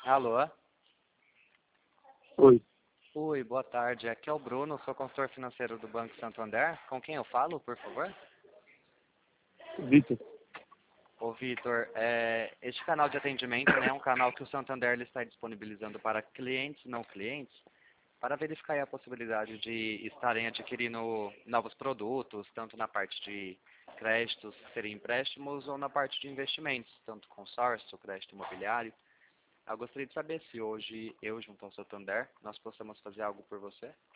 Alô? Oi, Oi, boa tarde. Aqui é o Bruno, sou consultor financeiro do Banco Santander. Com quem eu falo, por favor? Vitor. Ô, Vitor, este canal de atendimento, né, é um canal que o Santander ele está disponibilizando para clientes e não clientes, para verificar aí a possibilidade de estarem adquirindo novos produtos, tanto na parte de créditos, que seriam empréstimos, ou na parte de investimentos, tanto consórcio, crédito imobiliário. Eu gostaria de saber se hoje, eu junto ao Santander, nós possamos fazer algo por você.